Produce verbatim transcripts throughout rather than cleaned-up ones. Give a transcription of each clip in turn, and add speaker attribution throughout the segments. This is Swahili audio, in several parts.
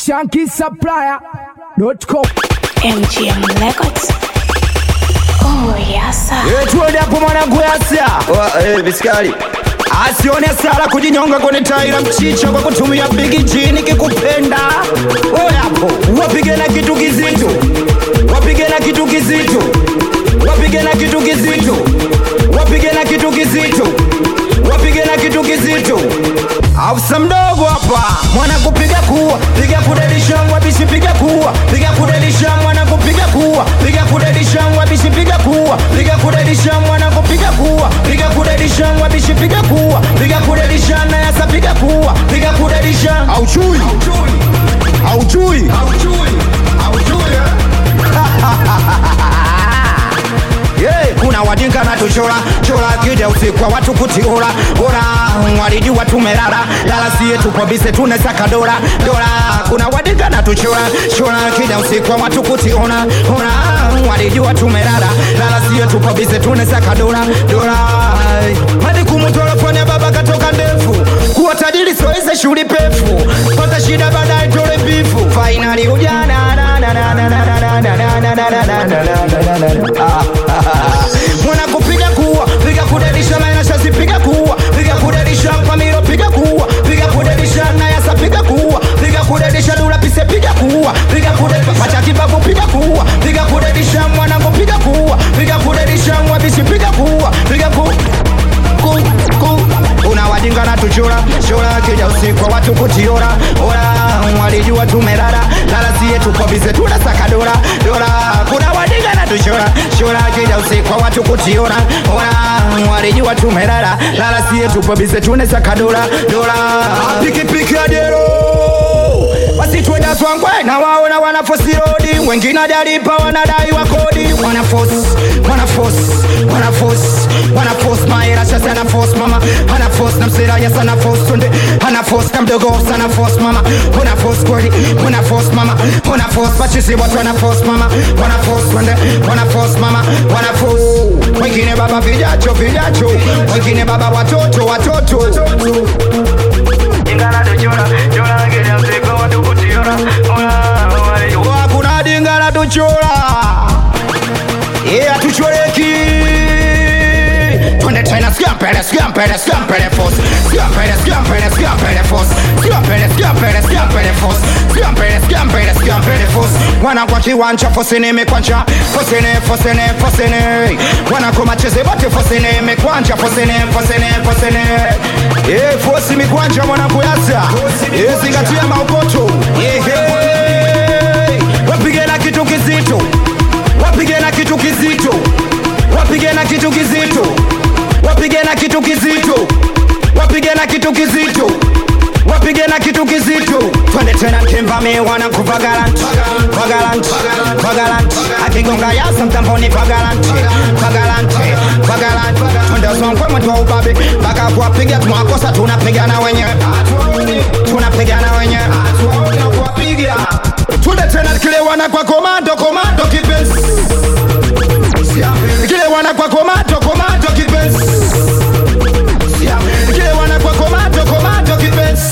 Speaker 1: Shanky Supplier dot com.
Speaker 2: M G M Records. Oh yes.
Speaker 3: Eh, tuende hapo mwanangu yasa.
Speaker 4: Eh, bisikali.
Speaker 3: Asione sala kujinyonga kwenye tairi mchicha kwa kutumia bigi jini kikupenda. Oya hapo, wapige na kitu kizito. Wapige na kitu kizito. Wapige na kitu kizito. Wapige na kitu kizito. Wapige na kitu kizito. Afsa mdogo hapa. Mwana kupiga kuwa, piga kudelisha wabishi piga kuwa, piga kudelisha mwana kupiga kuwa, piga kudelisha wabishi piga kuwa, piga kudelisha mwana kupiga kuwa, piga kudelisha wabishi piga kuwa, piga kudelisha na yasa piga kuwa, piga kudelisha. Auchui. Auchui. Auchui. Auchui. Yeah, kuna wajinga na tuchora chora kija usiku kwa watu kutiora ora walijua tumelala lala sie tupo bise tunesaka dola dola. Kuna wajinga na tuchora chora kija usiku kwa watu kutiona ora walijua tumelala lala sie tupo bise tunesaka dola dola. Hadi kumutola fanya baba katoka ndefu kuwa tajiri soise shuli pefu pata shida baadaye tole bifu finally ujana na na na na na na na na na na na. Mwana kupiga kuwa, piga kudelisha na yasa piga kuwa, piga kudelisha pamiro piga kuwa, piga kudelisha na yasa piga kuwa, piga kudelisha dula pise piga kuwa, piga kudelisha macha kibabu piga kuwa, piga kudelisha mwanangu piga kuwa, piga kudelisha mwabishi piga kuwa, piga ku ku ku. Una wajinga na tuchora, chora kija usiku kwa watu kutiora, ora walijua tumelala, lala sie tupo bize tunasaka dola dola. Kuna wajinga na tuchora, chora kija usiku kwa watu kutiora, ora walijua tumelala, lala sie tupo bize tunasaka dola dola. Piki piki adero basi twenda twangwe na waona wanafosi rodi, wengine hajalipa wanadai wa kodi. Wanafosi, wanafosi, wanafosi, wanafosi maera sasa anafosi mama, anafosi na msira ya sana fosi tunde, anafosi na mdogo sana fosi mama, wanafosi kweli, wanafosi mama, wanafosi pachisi watu wanafosi mama, wanafosi tunde, wanafosi mama, wanafosi. Wengine baba vijacho vijacho, wengine baba watoto watoto. Ingana tuchora, chora kile mziko watu kutiora. Ola kuna dingana tuchora. Yeah, tuchoreki. Twende tena skiampele, skiampele, skiampele force. Skiampele, skiampele, skiampele force. Skiampele, skiampele, skiampele force. Skiampele, skiampele, skiampele force. Wana kwa kiwanja fosene mekwanja. Fosene, fosene, fosene. Wana kwa macheze bote fosene mekwanja. Fosene, fosene, fosene. Eh, fosi mikwanja mwana kuyasa. Eh, zingatia maupoto. Eh, hey. Wapige na kitu kizito. Wapige na kitu kizito. Wapige na kitu kizito. Wapige na kitu kizito. Wapige na kitu kizito. Wapige na kitu kizito. Twende tena kimba me wana kuvagalant. Vagalant. Vagalant. Akigonga yasa mtamboni vagalant. Vagalant. Vagalant. Twende zonko mtu wa ubabe. Baka kuwapiga tumakosa tunapigana wenyewe. Tunapigana wenyewe. Twende tena kile wana kwa komando komando kipenzi. Kile wana kwa komando komando kipenzi. Kile wana kwa komando komando kipenzi.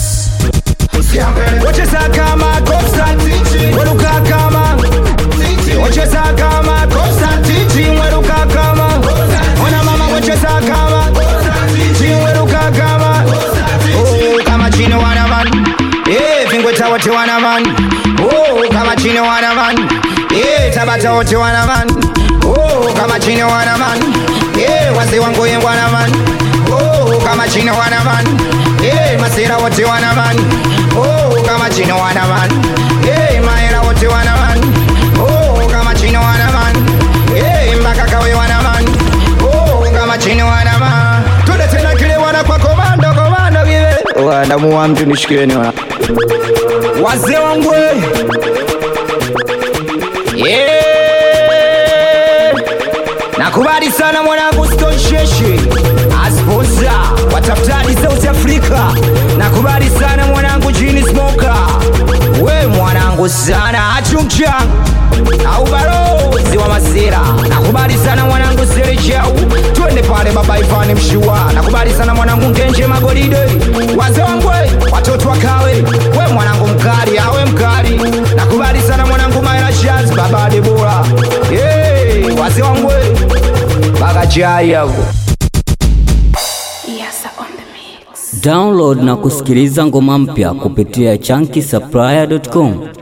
Speaker 3: Wacheza kama Constantine, weruka kama wacheza kama Constantine, weruka kama ona mama wacheza kama Constantine, weruka kama oh kama chino wana man eh vingweta wote wana man oh kama chino wana man eh tabata wote wana man oh kama chino wana man eh wazee wangu yengwa wana man oh kama chino wana man eh masira wote wana man oh kama chino wana man eh maera wote wana man oh kama chino wana man eh mpaka kawe wana man oh kama chino wana man. Tuende tena kile wana kwa komando komando vile wana muwa mtu nishikeni wana wazee wangu yeah. Nakubali sana mwanangu Stonsheshi Asponza watafutaji South Africa. Nakubali sana mwanangu Genie Smoker. We mwanangu sana Achungchang au balozi wa masira. Nakubali sana mwanangu Serejau. Twende pale baba Ivani Mshua. Nakubali sana mwanangu Ngenje Magolide. Wazee wangu watoto wakawe. We mwanangu mkali awe wazee wangu baka chai hapo.
Speaker 2: Yasa on the mix.
Speaker 4: Download na kusikiliza ngoma mpya kupitia chunky supplier dot com.